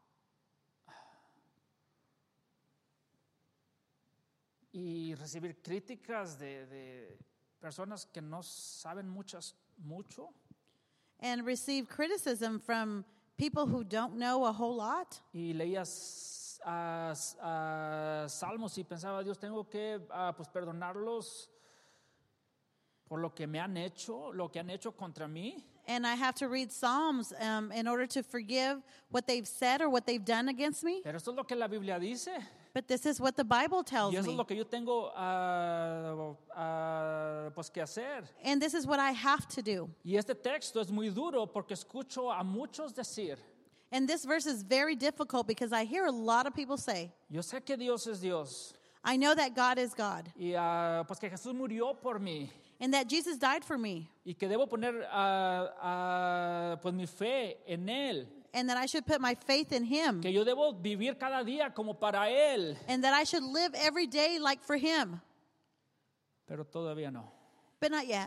y recibir críticas de, de personas que no saben muchas, mucho. And receive criticism from people who don't know a whole lot. Y leías ah, s- ah, salmos y pensaba, Dios, tengo que ah, pues perdonarlos por lo que me han hecho, lo que han hecho contra mí. And I have to read Psalms um, in order to forgive what they've said or what they've done against me. Pero esto es lo que la Biblia dice. But this is what the Bible tells Y eso es me. lo que yo tengo ah, ah, pues que hacer. And this is what I have to do. Y este texto es muy duro porque escucho a muchos decir, And this verse is very difficult because I hear a lot of people say, yo sé que Dios es Dios I know that God is God y ah, pues que Jesús murió por mí and that Jesus died for me y que debo poner ah, ah, pues mi fe en Él, and that I should put my faith in Him que yo debo vivir cada día como para Él, and that I should live every day like for Him. pero todavía no. But not yet.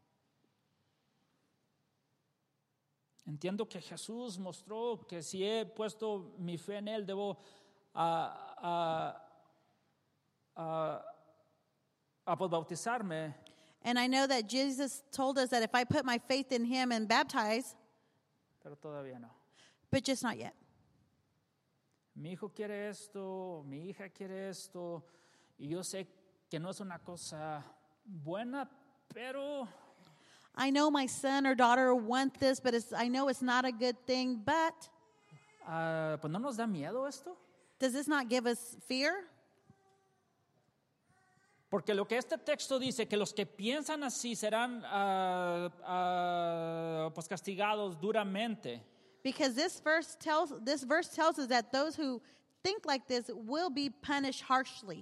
Entiendo que Jesús mostró que si he puesto mi fe en Él, debo ah, ah, ah, ah, pues bautizarme, And I know that Jesus told us that if I put my faith in Him and baptize, pero todavía no. but just not yet. Mi hijo quiere esto, mi hija quiere esto, y yo sé que no es una cosa buena, pero I know my son or daughter want this, but it's, I know it's not a good thing. But ah, pues no nos da miedo esto. does this not give us fear? Porque lo que este texto dice, que los que piensan así serán ah, ah, pues castigados duramente. Because this verse tells this verse tells us that those who think like this will be punished harshly.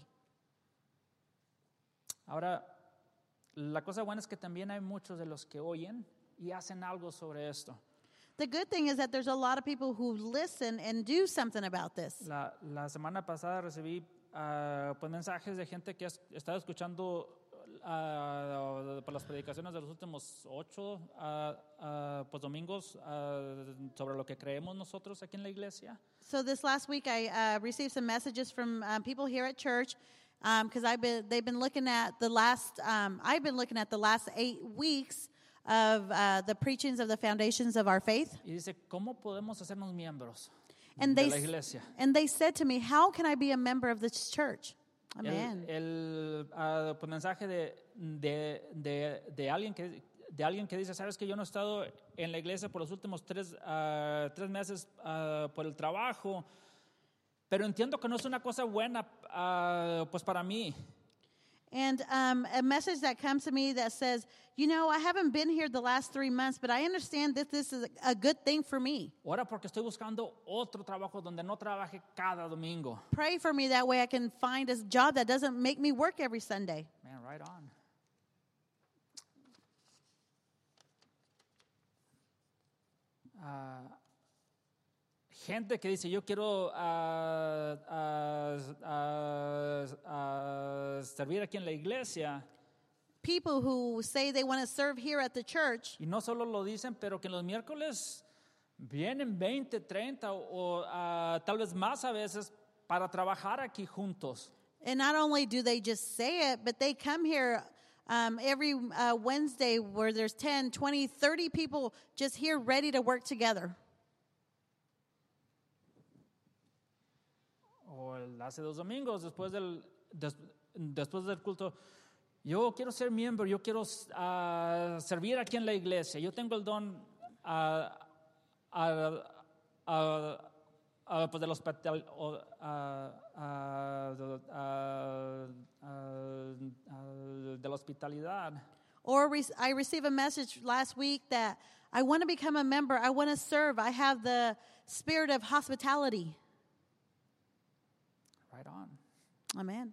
Ahora, la cosa buena es que también hay muchos de los que oyen y hacen algo sobre esto. The good thing is that there's a lot of people who listen and do something about this. La, la semana pasada recibí ah, pues mensajes de gente que ha estado escuchando ah, por las predicaciones de los últimos ocho ah, ah, pues domingos ah, sobre lo que creemos nosotros aquí en la iglesia. So this last week, I uh, received some messages from um, people here at church because I've been they've been looking at the last um, I've been looking at the last eight weeks of uh, the preachings of the foundations of our faith. Y dice, ¿cómo podemos hacernos miembros And de they la s- iglesia? and they said to me, "How can I be a member of this church?" Amen. El, el ah, pues mensaje de, de, de, de alguien que de alguien que dice, sabes que yo no he estado en la iglesia por los últimos tres, ah, tres meses ah, por el trabajo, pero entiendo que no es una cosa buena ah, pues para mí. And um, a message that comes to me that says, "You know, I haven't been here the last three months, but I understand that this is a, a good thing for me. Ahora porque estoy buscando otro trabajo donde no trabaje cada domingo. Pray for me that way I can find a job that doesn't make me work every Sunday." Man, right on. Ah, gente que dice, yo quiero ah, ah, ah, ah, servir aquí en la iglesia, People who say they want to serve here at the church, y no solo lo dicen, pero que los miércoles vienen veinte, treinta o, o, ah, tal vez más a veces para trabajar aquí juntos. And not only do they just say it, but they come here um, every uh, Wednesday where there's ten, twenty, thirty people just here ready to work together. O el, hace dos domingos, después del, des, después del culto, yo quiero ser miembro, yo quiero uh, servir aquí en la iglesia. Yo tengo el don uh, uh, uh, uh, pues del hospital, uh, uh, uh, uh, uh, de la hospitalidad. Or re- I received a message last week that I want to become a member. I want to serve. I have the spirit of hospitality. Right on. Amen.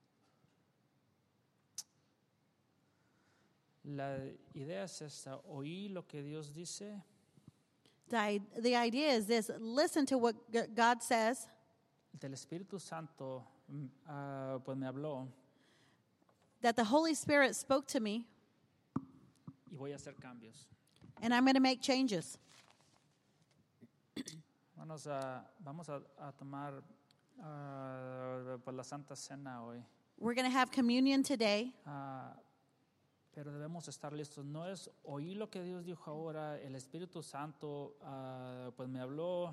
La idea es esta, oír lo que Dios dice. The, the idea is this: listen to what G- God says. Del Espíritu Santo uh, pues me habló That the Holy Spirit spoke to me, y voy a hacer cambios. and I'm going to make changes. Vamos a, vamos a, a tomar uh, pues la Santa Cena hoy. We're going to have communion today, Uh, pero debemos estar listos. No es oír lo que Dios dijo ahora. El Espíritu Santo uh, pues me habló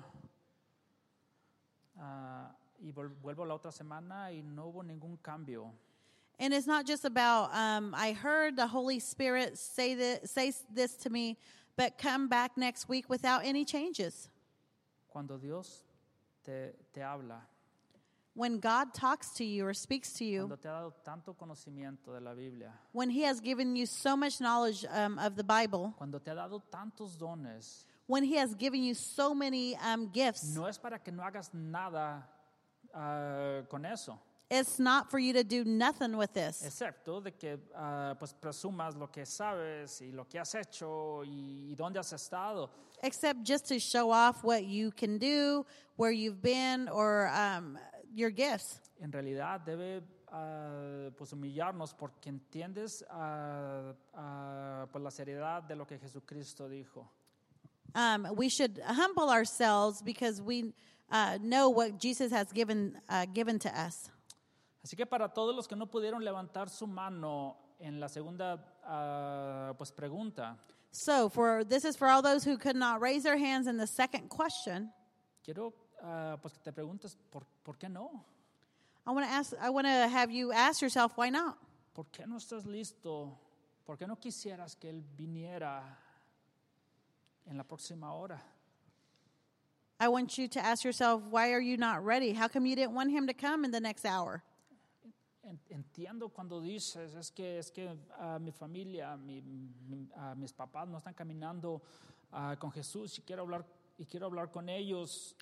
uh, y vol- vuelvo la otra semana y no hubo ningún cambio. and it's not just about um, I heard the Holy Spirit say that, say this to me, but come back next week without any changes. Cuando Dios te, te habla, When God talks to you or speaks to you, cuando te ha dado tanto conocimiento de la Biblia, when He has given you so much knowledge um, of the Bible, cuando te ha dado tantos dones, when He has given you so many um, gifts, no es para que no hagas nada uh, con eso, it's not for you to do nothing with this, excepto de que uh, pues presumas lo que sabes y lo que has hecho y, y dónde has estado. except just to show off what you can do, where you've been, or um, your gifts. En realidad debe uh, pues humillarnos porque entiendes uh, uh, pues la seriedad de lo que Jesucristo dijo. Um, we should humble ourselves because we uh, know what Jesus has given uh, given to us. Así que para todos los que no pudieron levantar su mano en la segunda uh, pues pregunta, So, for this is for all those who could not raise their hands in the second question. quiero uh, pues que te preguntes ¿por, ¿por qué no? I want to ask. I want to have you ask yourself, why not? ¿Por qué no estás listo? ¿Por qué no quisieras que Él viniera en la próxima hora? I want you to ask yourself, why are you not ready? How come you didn't want Him to come in the next hour? En- Entiendo cuando dices, es que, es que uh, mi familia, mi, mi, uh, mis papás no están caminando uh, con Jesús y quiero hablar, y quiero hablar con ellos.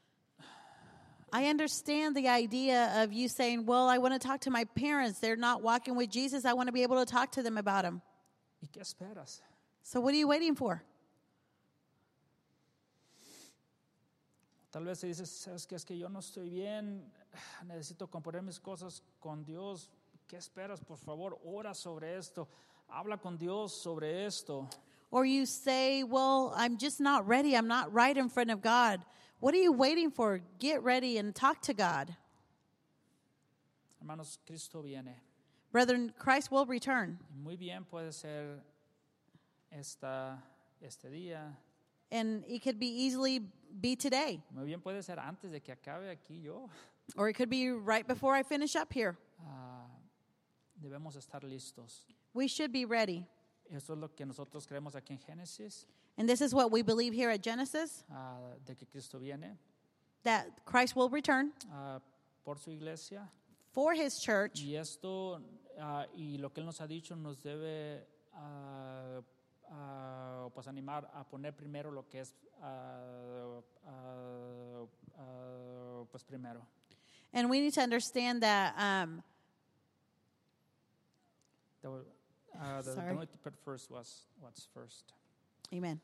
I understand the idea of you saying, well, I want to talk to my parents. They're not walking with Jesus. I want to be able to talk to them about Him. ¿Y qué esperas? So what are you waiting for? Tal vez si dices, sabes que es que yo no estoy bien, necesito componer mis cosas con Dios. ¿Qué esperas? Por favor, ora sobre esto. Habla con Dios sobre esto. Or you say, well, I'm just not ready. I'm not right in front of God. What are you waiting for? Get ready and talk to God. Hermanos, Cristo viene. Brethren, Christ will return. Y muy bien puede ser esta, este día. And it could be easily be today. Muy bien puede ser antes de que acabe aquí yo. Or it could be right before I finish up here. Ah, debemos estar listos. We should be ready. Eso es lo que nosotros creemos aquí en Génesis, And this is what we believe here at Genesis, ah, de que Cristo viene that Christ will return ah, por su iglesia. for His church. Y esto ah, y lo que Él nos ha dicho nos debe ah, ah, pues animar a poner primero lo que es ah, ah, ah, pues primero. And we need to understand that um, The, uh, the, Sorry. the only to put first was what's first. Amen.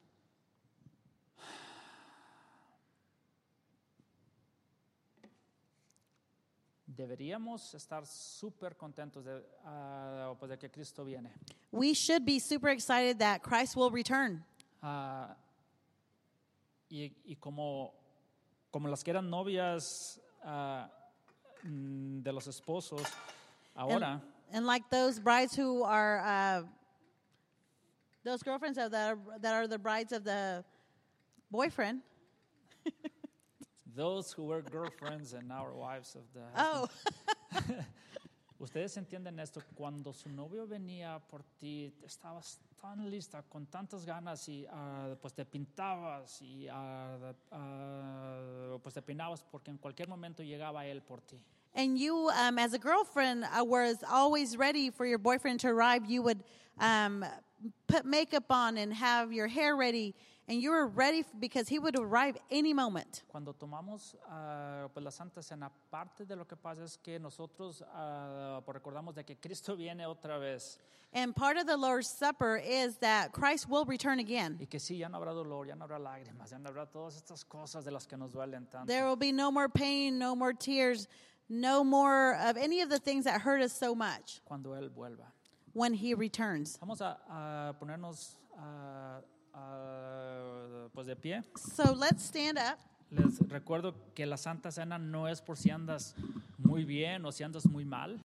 Deberíamos estar súper contentos de, uh, pues de que Cristo viene. We should be super excited that Christ will return. Uh, y, y como, como las que eran novias uh, mm, de los esposos ahora. And, and like those brides who are, uh, those girlfriends of the, that are the brides of the boyfriend. Those who were girlfriends and now are wives of the Oh. Ustedes entienden esto, cuando su novio venía por ti, estabas tan lista, con tantas ganas y uh, pues te pintabas y uh, uh, pues te peinabas porque en cualquier momento llegaba él por ti. And you, um, as a girlfriend, uh, was always ready for your boyfriend to arrive. You would um, put makeup on and have your hair ready, and you were ready f- because he would arrive any moment. Cuando tomamos uh, pues la Santa Cena, parte de lo que pasa es que nosotros uh, pues recordamos de que Cristo viene otra vez. And part of the Lord's Supper is that Christ will return again. Y que sí, ya no habrá dolor, ya no habrá lágrimas, ya no habrá todas estas cosas de las que nos duelen tanto. There will be no more pain, no more tears, no more of any of the things that hurt us so much Cuando Él vuelva. when he returns. Vamos a, a ponernos uh, uh, pues de pie. So let's stand up. Les recuerdo que la Santa Cena no es por si andas muy bien o si andas muy mal.